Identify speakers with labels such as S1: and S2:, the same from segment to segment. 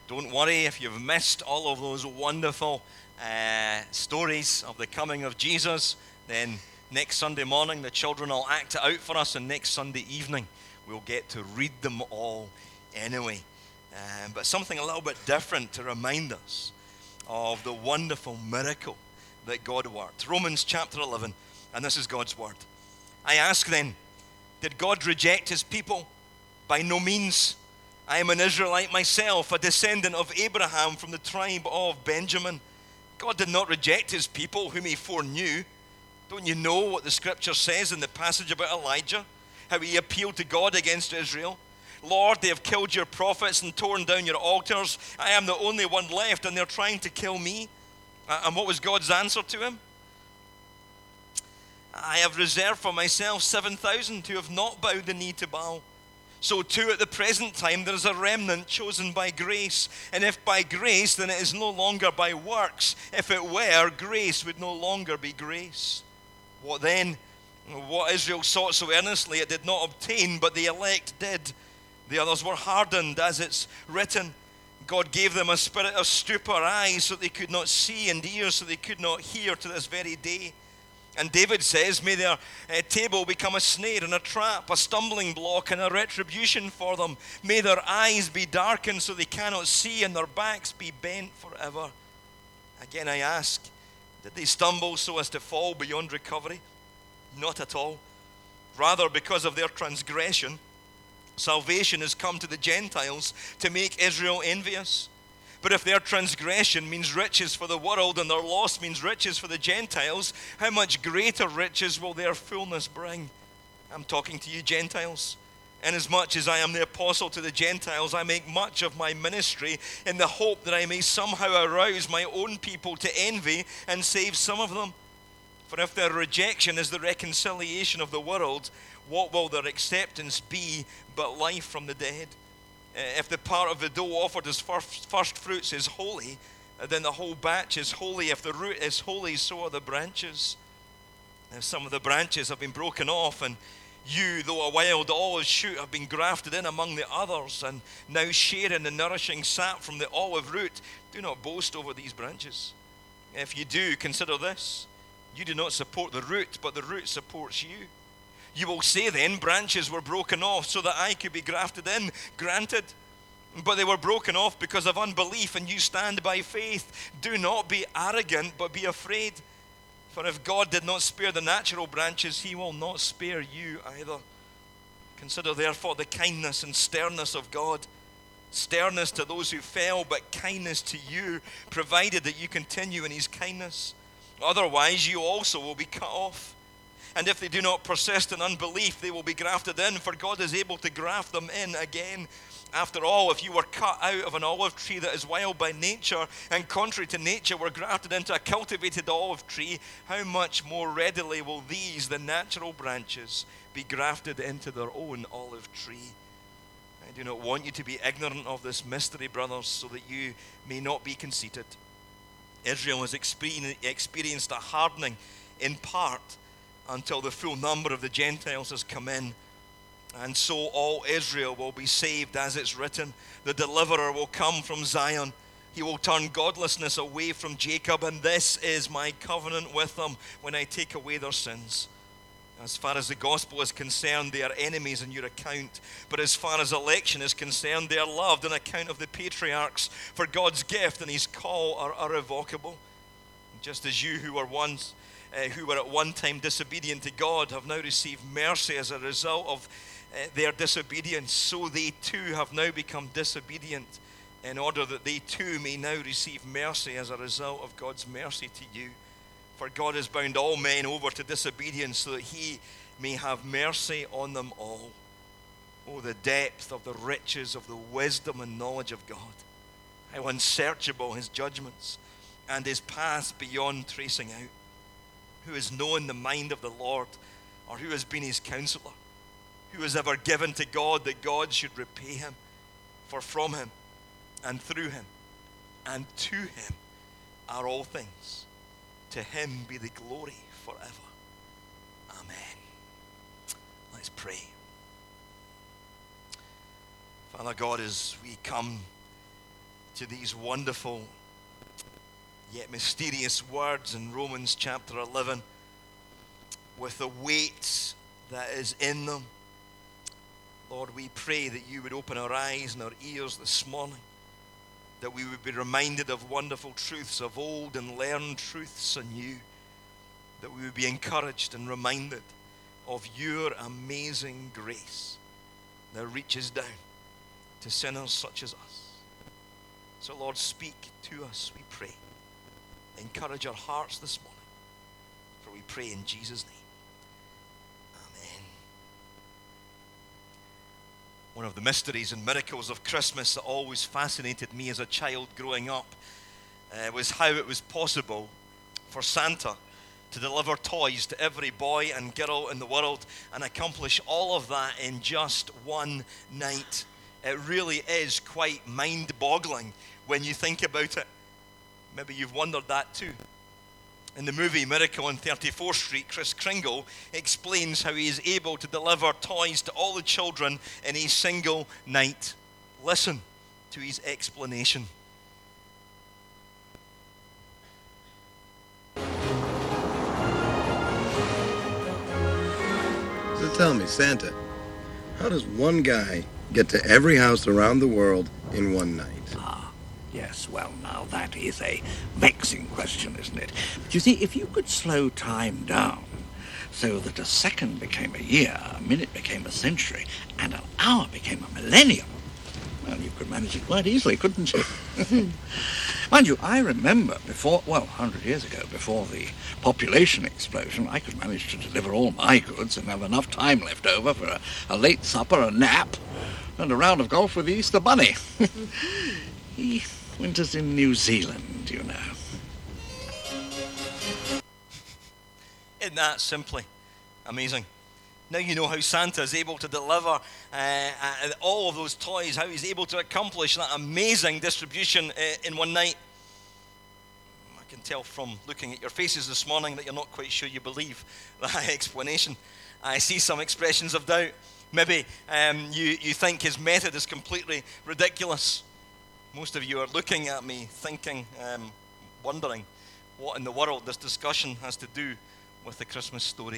S1: Don't worry if you've missed all of those wonderful stories of the coming of Jesus. Then next Sunday morning, the children will act it out for us, and next Sunday evening, we'll get to read them all anyway. But something a little bit different to remind us of the wonderful miracle that God worked. Romans chapter 11, and this is God's word. I ask then, did God reject his people? By no means. I am an Israelite myself, a descendant of Abraham from the tribe of Benjamin. God did not reject his people whom he foreknew. Don't you know what the scripture says in the passage about Elijah? How he appealed to God against Israel. Lord, they have killed your prophets and torn down your altars. I am the only one left and they're trying to kill me. And what was God's answer to him? I have reserved for myself 7,000 who have not bowed the knee to Baal. So too at the present time there is a remnant chosen by grace. And if by grace, then it is no longer by works. If it were, grace would no longer be grace. What then? What Israel sought so earnestly it did not obtain, but the elect did. The others were hardened, as it's written. God gave them a spirit of stupor, eyes so they could not see, and ears so they could not hear to this very day. And David says, may their table become a snare and a trap, a stumbling block and a retribution for them. May their eyes be darkened so they cannot see, and their backs be bent forever. Again I ask, did they stumble so as to fall beyond recovery? Not at all. Rather, because of their transgression, salvation has come to the Gentiles to make Israel envious. But if their transgression means riches for the world and their loss means riches for the Gentiles, how much greater riches will their fullness bring? I'm talking to you Gentiles. Inasmuch as I am the apostle to the Gentiles, I make much of my ministry in the hope that I may somehow arouse my own people to envy and save some of them. For if their rejection is the reconciliation of the world, what will their acceptance be but life from the dead? If the part of the dough offered as first fruits is holy, then the whole batch is holy. If the root is holy, so are the branches. Now some of the branches have been broken off, and you, though a wild olive shoot, have been grafted in among the others, and now share in the nourishing sap from the olive root. Do not boast over these branches. If you do, consider this. You do not support the root, but the root supports you. You will say then, branches were broken off so that I could be grafted in. Granted, but they were broken off because of unbelief, and you stand by faith. Do not be arrogant, but be afraid. For if God did not spare the natural branches, he will not spare you either. Consider therefore the kindness and sternness of God. Sternness to those who fell, but kindness to you, provided that you continue in his kindness. Otherwise, you also will be cut off. And if they do not persist in unbelief, they will be grafted in, for God is able to graft them in again. After all, if you were cut out of an olive tree that is wild by nature, and contrary to nature were grafted into a cultivated olive tree, how much more readily will these, the natural branches, be grafted into their own olive tree? I do not want you to be ignorant of this mystery, brothers, so that you may not be conceited. Israel has experienced a hardening in part, until the full number of the Gentiles has come in. And so all Israel will be saved, as it's written. The deliverer will come from Zion. He will turn godlessness away from Jacob, and this is my covenant with them when I take away their sins. As far as the gospel is concerned, they are enemies on your account. But as far as election is concerned, they are loved on account of the patriarchs. For God's gift and his call are irrevocable. Just as you who were at one time disobedient to God have now received mercy as a result of their disobedience, so they too have now become disobedient, in order that they too may now receive mercy as a result of God's mercy to you. For God has bound all men over to disobedience, so that he may have mercy on them all. Oh, the depth of the riches of the wisdom and knowledge of God. How unsearchable his judgments, and his paths beyond tracing out. Who has known the mind of the Lord, or who has been his counselor? Who has ever given to God that God should repay him? For from him, and through him, and to him are all things. To him be the glory forever. Amen. Let's pray. Father God, as we come to these wonderful yet mysterious words in Romans chapter 11, with the weight that is in them. Lord, we pray that you would open our eyes and our ears this morning, that we would be reminded of wonderful truths of old and learn truths anew, that we would be encouraged and reminded of your amazing grace that reaches down to sinners such as us. So Lord, speak to us, we pray. Encourage our hearts this morning, for we pray in Jesus' name. Amen. One of the mysteries and miracles of Christmas that always fascinated me as a child growing up was how it was possible for Santa to deliver toys to every boy and girl in the world and accomplish all of that in just one night. It really is quite mind-boggling when you think about it. Maybe you've wondered that too. In the movie Miracle on 34th Street, Kris Kringle explains how he is able to deliver toys to all the children in a single night. Listen to his explanation.
S2: So tell me, Santa, how does one guy get to every house around the world in one night?
S3: Yes, well, now that is a vexing question, isn't it? But you see, if you could slow time down so that a second became a year, a minute became a century, and an hour became a millennium, well, you could manage it quite easily, couldn't you? Mind you, I remember before, 100 years ago, before the population explosion, I could manage to deliver all my goods and have enough time left over for a late supper, a nap, and a round of golf with the Easter Bunny. He winters in New Zealand, you know.
S1: Isn't that simply amazing? Now you know how Santa is able to deliver all of those toys, how he's able to accomplish that amazing distribution in one night. I can tell from looking at your faces this morning that you're not quite sure you believe that explanation. I see some expressions of doubt. Maybe you think his method is completely ridiculous. Most of you are looking at me thinking, wondering what in the world this discussion has to do with the Christmas story.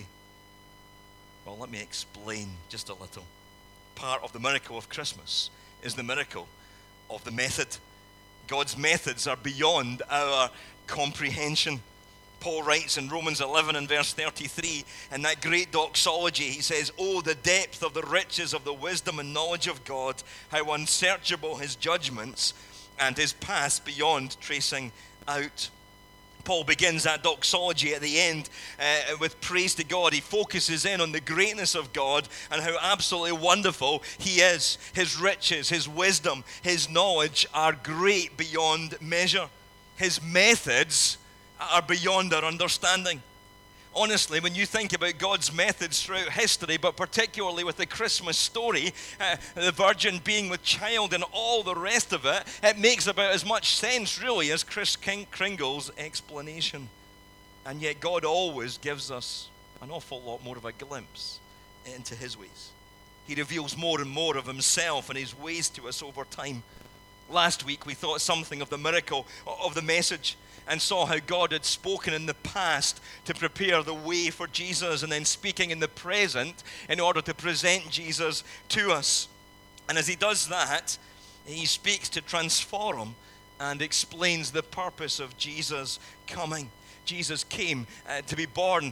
S1: Well, let me explain just a little. Part of the miracle of Christmas is the miracle of the method. God's methods are beyond our comprehension. Paul writes in Romans 11 and verse 33, in that great doxology, he says, "Oh, the depth of the riches of the wisdom and knowledge of God, how unsearchable his judgments and his paths beyond tracing out." Paul begins that doxology at the end with praise to God. He focuses in on the greatness of God and how absolutely wonderful he is. His riches, his wisdom, his knowledge are great beyond measure. His methods are beyond our understanding. Honestly, when you think about God's methods throughout history, but particularly with the Christmas story, the virgin being with child and all the rest of it, it makes about as much sense, really, as Kris Kringle's explanation. And yet God always gives us an awful lot more of a glimpse into his ways. He reveals more and more of himself and his ways to us over time. Last week, we thought something of the miracle of the message and saw how God had spoken in the past to prepare the way for Jesus and then speaking in the present in order to present Jesus to us. And as he does that, he speaks to transform and explains the purpose of Jesus coming. Jesus came to be born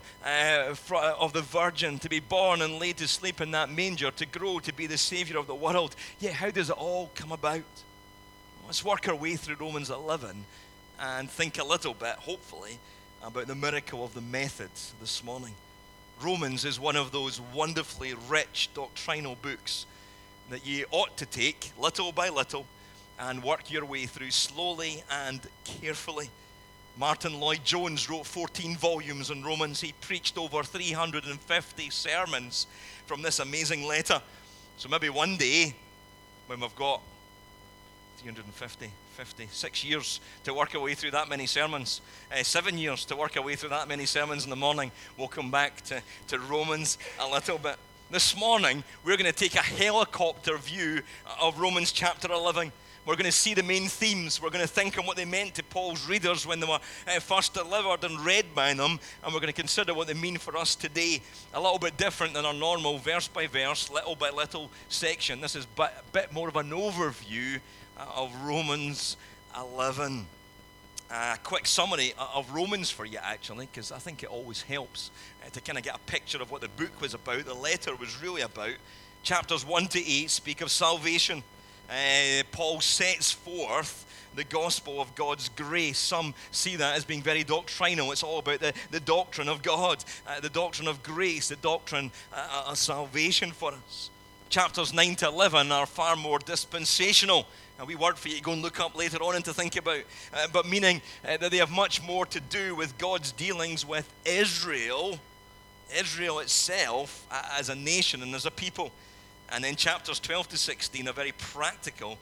S1: of the virgin, to be born and laid to sleep in that manger, to grow to be the Savior of the world. Yet how does it all come about? Let's work our way through Romans 11 and think a little bit, hopefully, about the miracle of the method this morning. Romans is one of those wonderfully rich doctrinal books that you ought to take little by little and work your way through slowly and carefully. Martin Lloyd-Jones wrote 14 volumes on Romans. He preached over 350 sermons from this amazing letter. So maybe one day, when we've got 6 years to work our way through that many sermons, 7 years to work our way through that many sermons in the morning, we'll come back to Romans a little bit. This morning, we're going to take a helicopter view of Romans chapter 11. We're going to see the main themes. We're going to think on what they meant to Paul's readers when they were first delivered and read by them. And we're going to consider what they mean for us today. A little bit different than our normal verse by verse, little by little section. This is a bit more of an overview of Romans 11. A quick summary of Romans for you, actually, because I think it always helps to kind of get a picture of what the book was about, the letter was really about. Chapters 1 to 8 speak of salvation. Paul sets forth the gospel of God's grace. Some see that as being very doctrinal. It's all about the doctrine of God, the doctrine of grace, the doctrine of salvation for us. Chapters 9 to 11 are far more dispensational. A wee word for you to go and look up later on and to think about. But meaning that they have much more to do with God's dealings with Israel itself as a nation and as a people. And then chapters 12 to 16 are very practical,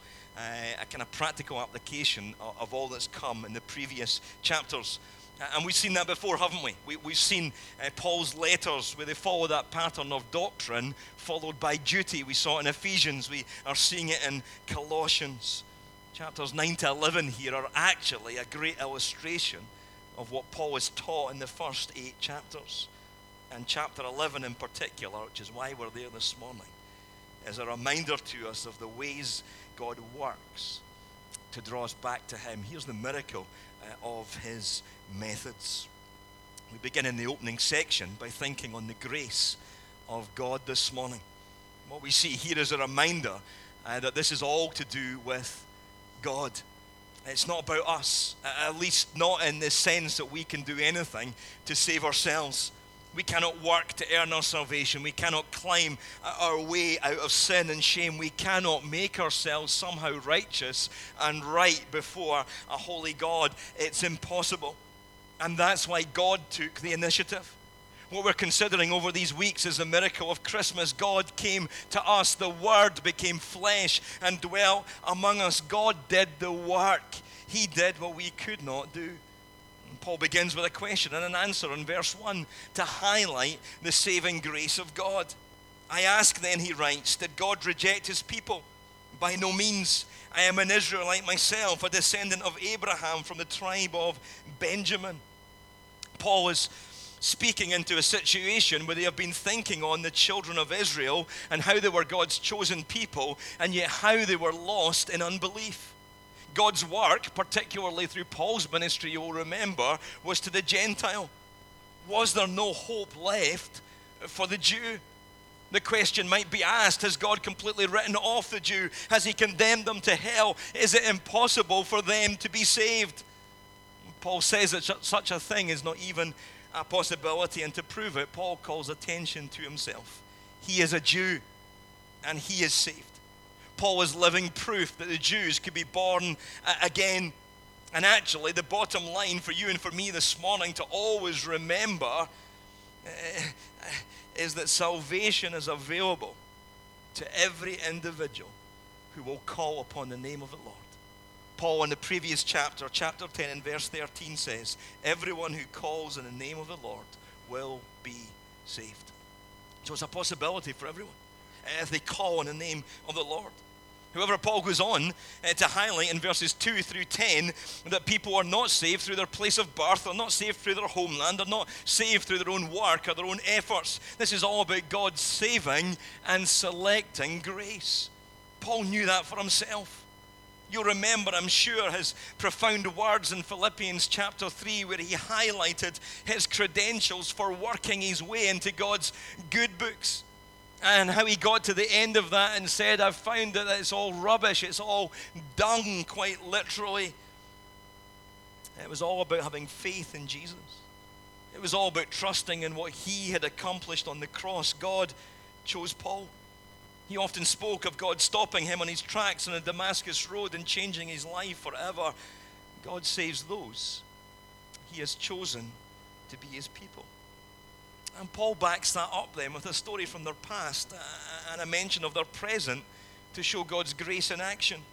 S1: a kind of practical application of all that's come in the previous chapters. And we've seen that before, haven't we? We've seen Paul's letters where they follow that pattern of doctrine followed by duty. We saw it in Ephesians. We are seeing it in Colossians. Chapters 9 to 11 here are actually a great illustration of what Paul has taught in the first 8 chapters. And chapter 11 in particular, which is why we're there this morning, is a reminder to us of the ways God works to draw us back to Him. Here's the miracle of His methods. We begin in the opening section by thinking on the grace of God this morning. What we see here is a reminder that this is all to do with God. It's not about us, at least not in the sense that we can do anything to save ourselves. We cannot work to earn our salvation. We cannot climb our way out of sin and shame. We cannot make ourselves somehow righteous and right before a holy God. It's impossible. And that's why God took the initiative. What we're considering over these weeks is the miracle of Christmas. God came to us. The Word became flesh and dwelt among us. God did the work. He did what we could not do. Paul begins with a question and an answer in verse 1 to highlight the saving grace of God. I ask then, he writes, did God reject his people? By no means. I am an Israelite myself, a descendant of Abraham from the tribe of Benjamin. Paul is speaking into a situation where they have been thinking on the children of Israel and how they were God's chosen people, and yet how they were lost in unbelief. God's work, particularly through Paul's ministry, you will remember, was to the Gentile. Was there no hope left for the Jew? The question might be asked, has God completely written off the Jew? Has he condemned them to hell? Is it impossible for them to be saved? Paul says that such a thing is not even a possibility, and to prove it, Paul calls attention to himself. He is a Jew, and he is saved. Paul is living proof that the Jews could be born again. And actually, the bottom line for you and for me this morning to always remember is that salvation is available to every individual who will call upon the name of the Lord. Paul in the previous chapter 10 and verse 13 says, everyone who calls in the name of the Lord will be saved. So it's a possibility for everyone if they call on the name of the Lord. However, Paul goes on to highlight in verses 2 through 10 that people are not saved through their place of birth, they're not saved through their homeland, they're not saved through their own work or their own efforts. This is all about God's saving and selecting grace. Paul knew that for himself. You'll remember, I'm sure, his profound words in Philippians chapter 3 where he highlighted his credentials for working his way into God's good books. And how he got to the end of that and said, I've found that it's all rubbish, it's all dung, quite literally. It was all about having faith in Jesus. It was all about trusting in what he had accomplished on the cross. God chose Paul. He often spoke of God stopping him on his tracks on the Damascus road and changing his life forever. God saves those he has chosen to be his people. And Paul backs that up then with a story from their past and a mention of their present to show God's grace in action.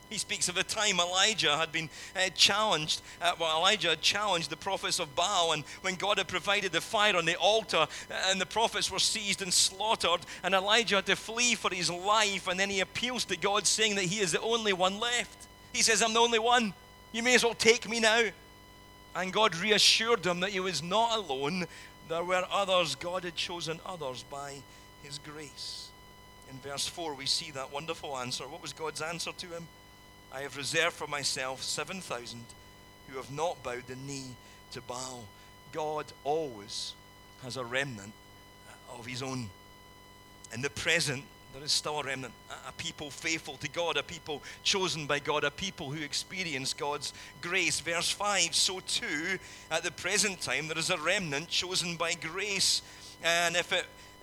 S1: He speaks of the time Elijah had been challenged. Elijah had challenged the prophets of Baal, and when God had provided the fire on the altar, and the prophets were seized and slaughtered, and Elijah had to flee for his life, and then he appeals to God, saying that he is the only one left. He says, I'm the only one. You may as well take me now. And God reassured him that he was not alone. There were others. God had chosen others by his grace. In verse 4, we see that wonderful answer. What was God's answer to him? I have reserved for myself 7,000 who have not bowed the knee to Baal. God always has a remnant of his own. In the present, there is still a remnant, a people faithful to God, a people chosen by God, a people who experience God's grace. Verse 5, so too, at the present time, there is a remnant chosen by grace. And if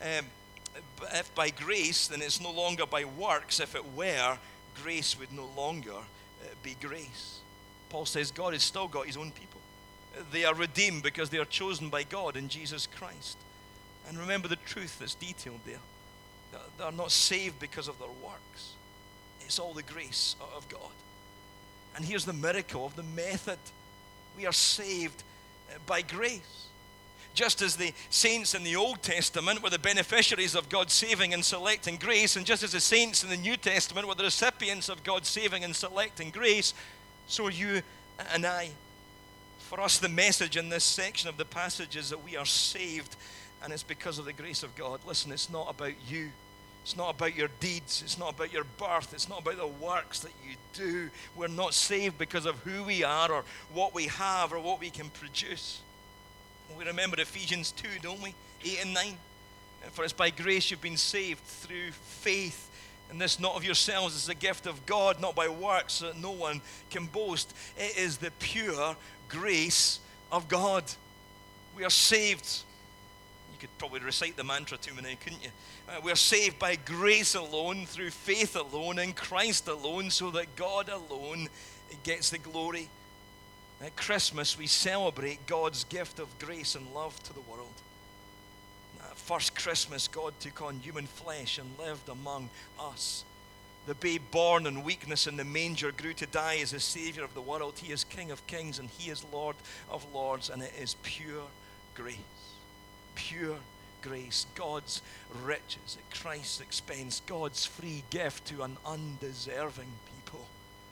S1: by grace, then it's no longer by works. If it were, grace would no longer be grace. Paul says God has still got his own people. They are redeemed because they are chosen by God in Jesus Christ. And remember the truth that's detailed there. They are not saved because of their works. It's all the grace of God. And here's the miracle of the method. We are saved by grace. Just as the saints in the Old Testament were the beneficiaries of God's saving and selecting grace, and just as the saints in the New Testament were the recipients of God's saving and selecting grace, so are you and I. For us, the message in this section of the passage is that we are saved, and it's because of the grace of God. Listen, it's not about you. It's not about your deeds. It's not about your birth. It's not about the works that you do. We're not saved because of who we are or what we have or what we can produce. We remember Ephesians 2, don't we? 8 and 9. For it's by grace you've been saved through faith. And this not of yourselves is a gift of God, not by works, so that no one can boast. It is the pure grace of God. We are saved. You could probably recite the mantra to me now, couldn't you? We are saved by grace alone, through faith alone, in Christ alone, so that God alone gets the glory. At Christmas, we celebrate God's gift of grace and love to the world. That first Christmas, God took on human flesh and lived among us. The babe born in weakness in the manger grew to die as the Savior of the world. He is King of kings and He is Lord of lords, and it is pure grace. Pure grace. God's riches at Christ's expense. God's free gift to an undeserving people.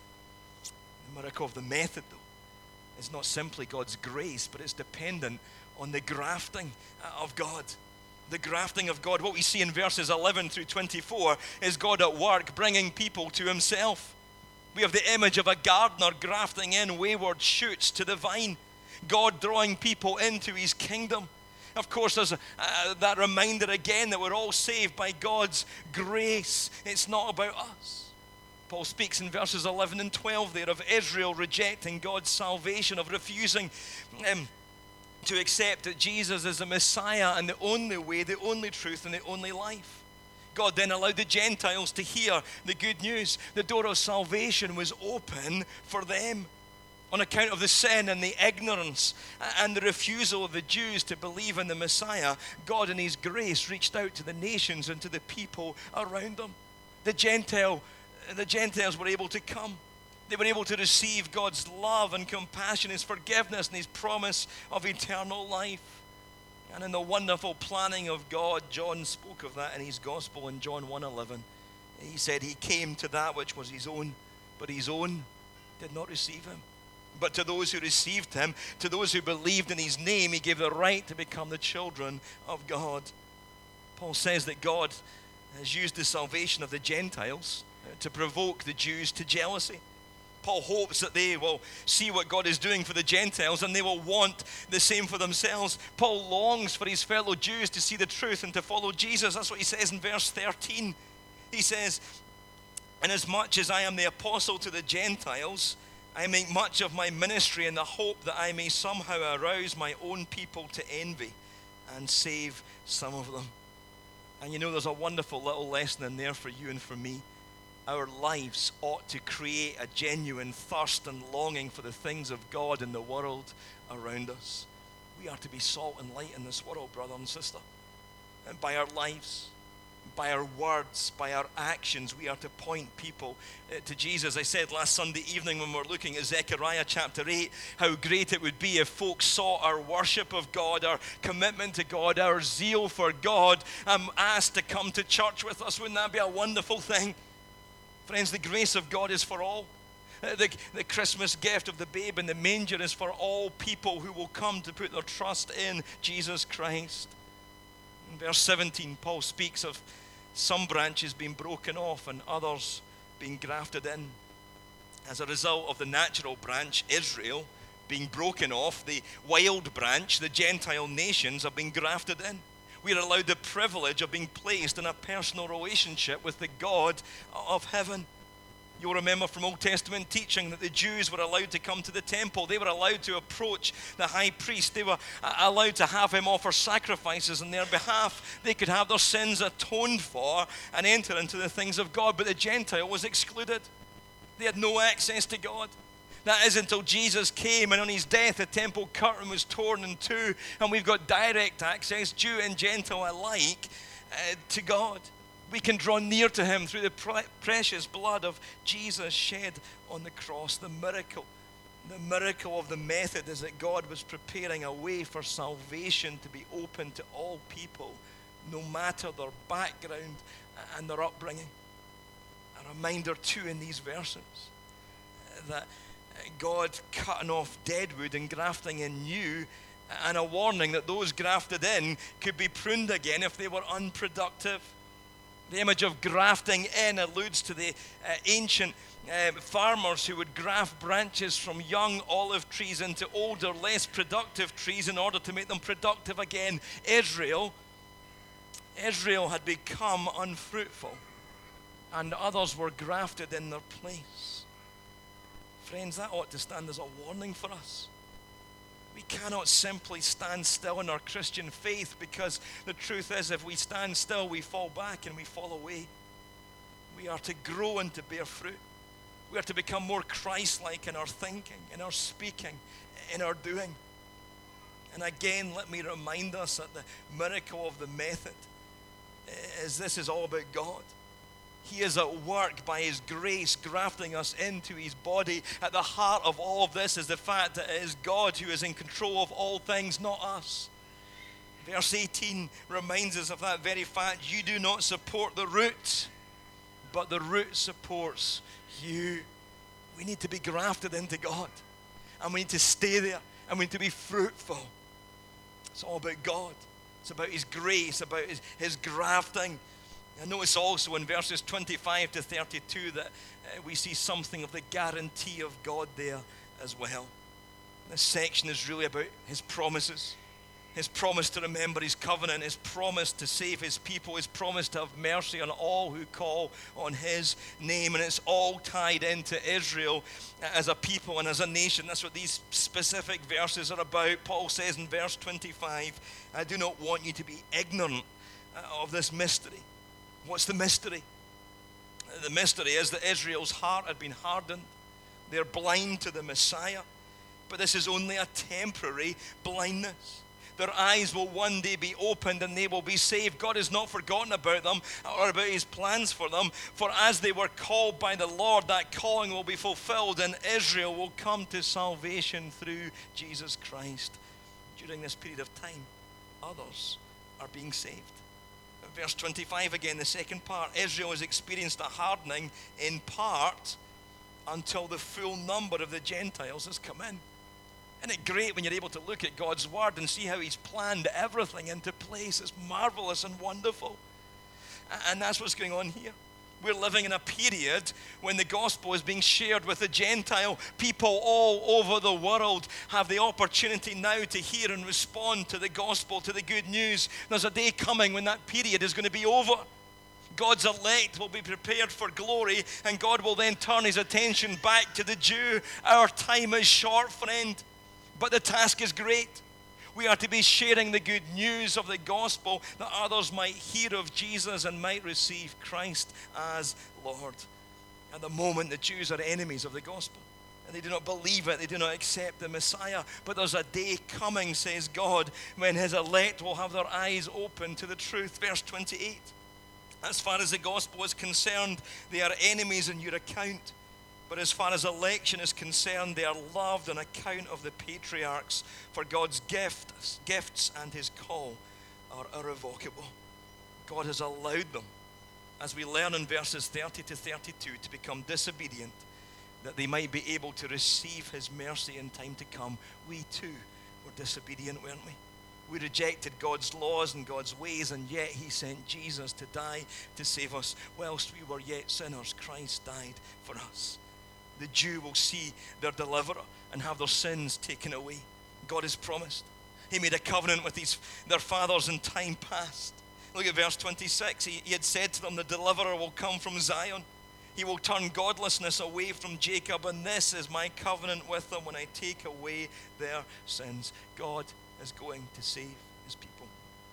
S1: The miracle of the method, though, it's not simply God's grace, but it's dependent on the grafting of God. The grafting of God. What we see in verses 11 through 24 is God at work bringing people to Himself. We have the image of a gardener grafting in wayward shoots to the vine. God drawing people into His kingdom. Of course, there's that reminder again that we're all saved by God's grace. It's not about us. Paul speaks in verses 11 and 12 there of Israel rejecting God's salvation, of refusing to accept that Jesus is the Messiah and the only way, the only truth, and the only life. God then allowed the Gentiles to hear the good news. The door of salvation was open for them. On account of the sin and the ignorance and the refusal of the Jews to believe in the Messiah, God in His grace reached out to the nations and to the people around them. The Gentiles were able to come. They were able to receive God's love and compassion, His forgiveness and His promise of eternal life. And in the wonderful planning of God, John spoke of that in his gospel in John 1:11. He said He came to that which was His own, but His own did not receive Him. But to those who received Him, to those who believed in His name, He gave the right to become the children of God. Paul says that God has used the salvation of the Gentiles to provoke the Jews to jealousy. Paul hopes that they will see what God is doing for the Gentiles and they will want the same for themselves. Paul longs for his fellow Jews to see the truth and to follow Jesus. That's what he says in verse 13. He says, "Inasmuch as I am the apostle to the Gentiles, I make much of my ministry in the hope that I may somehow arouse my own people to envy and save some of them." And you know, there's a wonderful little lesson in there for you and for me. Our lives ought to create a genuine thirst and longing for the things of God in the world around us. We are to be salt and light in this world, brother and sister. And by our lives, by our words, by our actions, we are to point people to Jesus. I said last Sunday evening when we were looking at Zechariah chapter 8, how great it would be if folks saw our worship of God, our commitment to God, our zeal for God, asked to come to church with us. Wouldn't that be a wonderful thing? Friends, the grace of God is for all. The Christmas gift of the babe in the manger is for all people who will come to put their trust in Jesus Christ. In verse 17, Paul speaks of some branches being broken off and others being grafted in. As a result of the natural branch, Israel, being broken off, the wild branch, the Gentile nations, have been grafted in. We are allowed the privilege of being placed in a personal relationship with the God of heaven. You'll remember from Old Testament teaching that the Jews were allowed to come to the temple. They were allowed to approach the high priest. They were allowed to have him offer sacrifices on their behalf. They could have their sins atoned for and enter into the things of God. But the Gentile was excluded. They had no access to God. That is until Jesus came, and on his death the temple curtain was torn in two, and we've got direct access, Jew and Gentile alike, to God. We can draw near to him through the precious blood of Jesus shed on the cross. The miracle of the method is that God was preparing a way for salvation to be open to all people, no matter their background and their upbringing. A reminder too in these verses that God cutting off dead wood and grafting in new, and a warning that those grafted in could be pruned again if they were unproductive. The image of grafting in alludes to the ancient farmers who would graft branches from young olive trees into older, less productive trees in order to make them productive again. Israel had become unfruitful, and others were grafted in their place. Friends, that ought to stand as a warning for us. We cannot simply stand still in our Christian faith, because the truth is, if we stand still, we fall back and we fall away. We are to grow and to bear fruit. We are to become more Christ-like in our thinking, in our speaking, in our doing. And again, let me remind us that the miracle of the method is this is all about God. He is at work by his grace, grafting us into his body. At the heart of all of this is the fact that it is God who is in control of all things, not us. Verse 18 reminds us of that very fact. You do not support the root, but the root supports you. We need to be grafted into God, and we need to stay there, and we need to be fruitful. It's all about God. It's about his grace, about his grafting. And notice also in verses 25 to 32 that we see something of the guarantee of God there as well. This section is really about his promises. His promise to remember his covenant, his promise to save his people, his promise to have mercy on all who call on his name. And it's all tied into Israel as a people and as a nation. That's what these specific verses are about. Paul says in verse 25, I do not want you to be ignorant of this mystery. What's the mystery? The mystery is that Israel's heart had been hardened. They're blind to the Messiah. But this is only a temporary blindness. Their eyes will one day be opened and they will be saved. God has not forgotten about them or about his plans for them. For as they were called by the Lord, that calling will be fulfilled, and Israel will come to salvation through Jesus Christ. During this period of time, others are being saved. Verse 25 again, the second part. Israel has experienced a hardening in part until the full number of the Gentiles has come in. Isn't it great when you're able to look at God's word and see how he's planned everything into place? It's marvelous and wonderful. And that's what's going on here. We're living in a period when the gospel is being shared with the Gentile. People all over the world have the opportunity now to hear and respond to the gospel, to the good news. There's a day coming when that period is going to be over. God's elect will be prepared for glory, and God will then turn his attention back to the Jew. Our time is short, friend, but the task is great. We are to be sharing the good news of the gospel that others might hear of Jesus and might receive Christ as Lord. At the moment, the Jews are enemies of the gospel, and they do not believe it. They do not accept the Messiah. But there's a day coming, says God, when his elect will have their eyes open to the truth. Verse 28. As far as the gospel is concerned, they are enemies in your account. But as far as election is concerned, they are loved on account of the patriarchs, for God's gifts and his call are irrevocable. God has allowed them, as we learn in verses 30 to 32, to become disobedient, that they might be able to receive his mercy in time to come. We too were disobedient, weren't we? We rejected God's laws and God's ways, and yet he sent Jesus to die to save us. Whilst we were yet sinners, Christ died for us. The Jew will see their deliverer and have their sins taken away. God has promised. He made a covenant with their fathers in time past. Look at verse 26. He had said to them, the deliverer will come from Zion. He will turn godlessness away from Jacob, and this is my covenant with them when I take away their sins. God is going to save his people.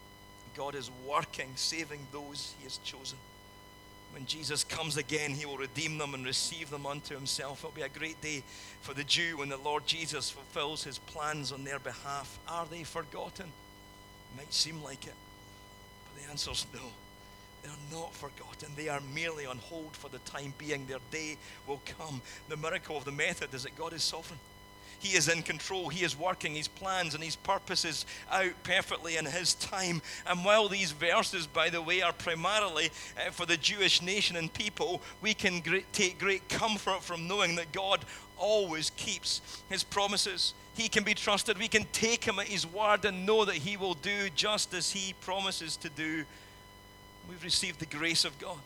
S1: God is working, saving those he has chosen. When Jesus comes again, he will redeem them and receive them unto himself. It will be a great day for the Jew when the Lord Jesus fulfills his plans on their behalf. Are they forgotten? It might seem like it, but the answer is no. They're not forgotten. They are merely on hold for the time being. Their day will come. The miracle of the method is that God is sovereign. He is in control. He is working his plans and his purposes out perfectly in his time. And while these verses, by the way, are primarily for the Jewish nation and people, we can take great comfort from knowing that God always keeps his promises. He can be trusted. We can take him at his word and know that he will do just as he promises to do. We've received the grace of God.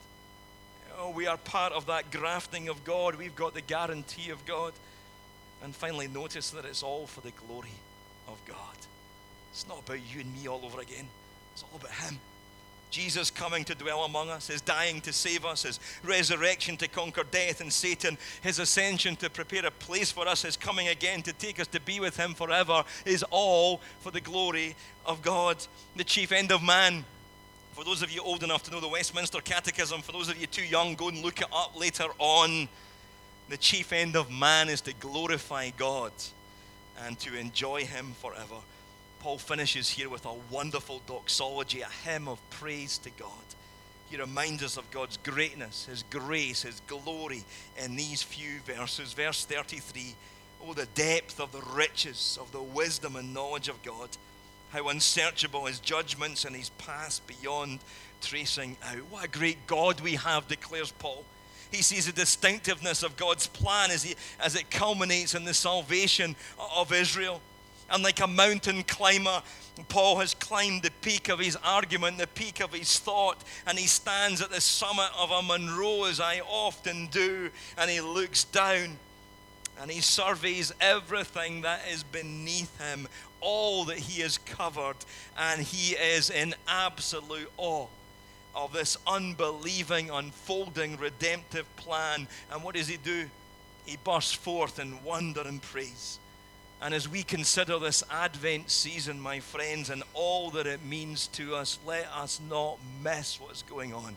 S1: Oh, we are part of that grafting of God. We've got the guarantee of God. And finally, notice that it's all for the glory of God. It's not about you and me all over again. It's all about him. Jesus coming to dwell among us, his dying to save us, his resurrection to conquer death and Satan, his ascension to prepare a place for us, his coming again to take us to be with him forever, is all for the glory of God. The chief end of man. For those of you old enough to know the Westminster Catechism, for those of you too young, go and look it up later on. The chief end of man is to glorify God and to enjoy him forever. Paul finishes here with a wonderful doxology, a hymn of praise to God. He reminds us of God's greatness, his grace, his glory in these few verses. Verse 33, oh, the depth of the riches of the wisdom and knowledge of God. How unsearchable his judgments and his paths beyond tracing out. What a great God we have, declares Paul. He sees the distinctiveness of God's plan as it culminates in the salvation of Israel. And like a mountain climber, Paul has climbed the peak of his argument, the peak of his thought, and he stands at the summit of a Monroe, as I often do, and he looks down and he surveys everything that is beneath him, all that he has covered, and he is in absolute awe of this unbelieving, unfolding, redemptive plan. And what does he do? He bursts forth in wonder and praise. And as we consider this Advent season, my friends, and all that it means to us, let us not miss what's going on.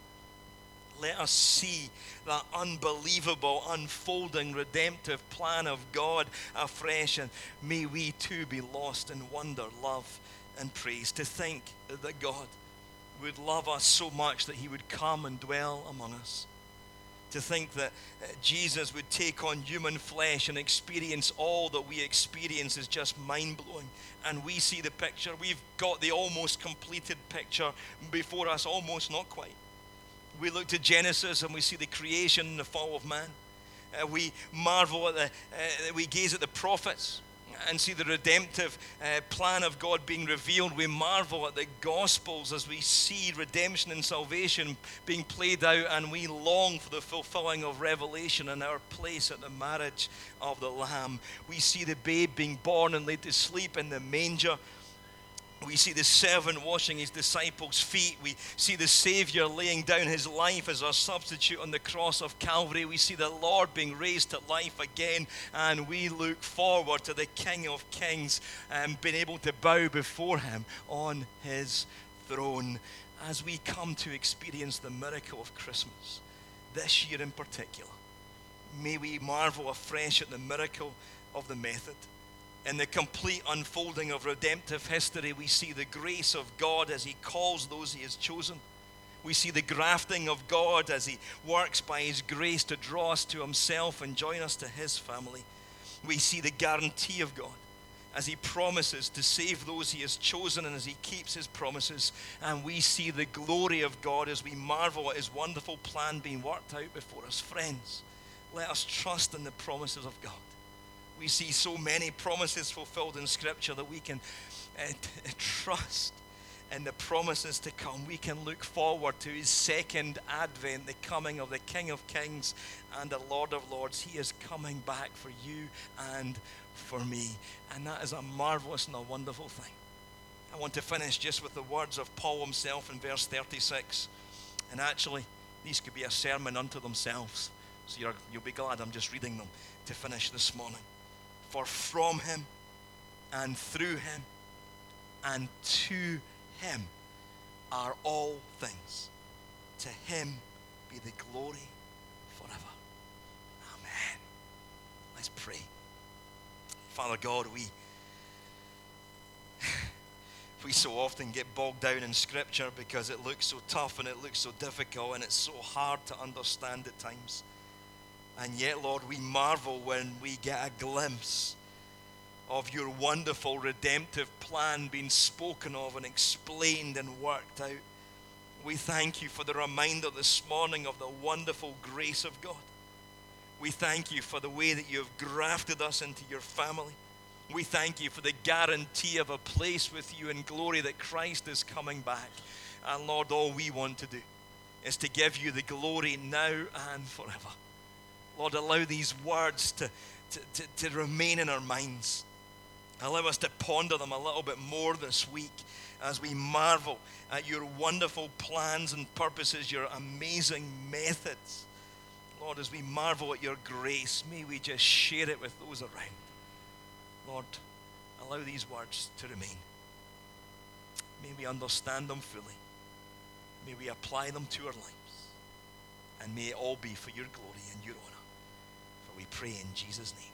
S1: Let us see that unbelievable, unfolding, redemptive plan of God afresh, and may we too be lost in wonder, love, and praise. To think that God would love us so much that he would come and dwell among us. To think that Jesus would take on human flesh and experience all that we experience is just mind-blowing. And we see the picture. We've got the almost completed picture before us, almost, not quite. We look to Genesis and we see the creation and the fall of man. We marvel at we gaze at the prophets and see the redemptive plan of God being revealed. We marvel at the Gospels as we see redemption and salvation being played out, and we long for the fulfilling of Revelation and our place at the marriage of the Lamb. We see the babe being born and laid to sleep in the manger. We see the servant washing his disciples' feet. We see the Savior laying down his life as our substitute on the cross of Calvary. We see the Lord being raised to life again. And we look forward to the King of Kings and being able to bow before him on his throne as we come to experience the miracle of Christmas this year in particular. May we marvel afresh at the miracle of the method. In the complete unfolding of redemptive history, we see the grace of God as he calls those he has chosen. We see the grafting of God as he works by his grace to draw us to himself and join us to his family. We see the guarantee of God as he promises to save those he has chosen and as he keeps his promises. And we see the glory of God as we marvel at his wonderful plan being worked out before us. Friends, let us trust in the promises of God. We see so many promises fulfilled in Scripture that we can trust in the promises to come. We can look forward to his second advent, the coming of the King of Kings and the Lord of Lords. He is coming back for you and for me. And that is a marvelous and a wonderful thing. I want to finish just with the words of Paul himself in verse 36. And actually, these could be a sermon unto themselves. So you'll be glad I'm just reading them to finish this morning. For from him and through him and to him are all things. To him be the glory forever. Amen. Let's pray. Father God, we so often get bogged down in Scripture because it looks so tough and it looks so difficult and it's so hard to understand at times. And yet, Lord, we marvel when we get a glimpse of your wonderful redemptive plan being spoken of and explained and worked out. We thank you for the reminder this morning of the wonderful grace of God. We thank you for the way that you have grafted us into your family. We thank you for the guarantee of a place with you in glory, that Christ is coming back. And Lord, all we want to do is to give you the glory now and forever. Lord, allow these words to remain in our minds. Allow us to ponder them a little bit more this week as we marvel at your wonderful plans and purposes, your amazing methods. Lord, as we marvel at your grace, may we just share it with those around. Lord, allow these words to remain. May we understand them fully. May we apply them to our lives. And may it all be for your glory and your honor. For we pray in Jesus' name.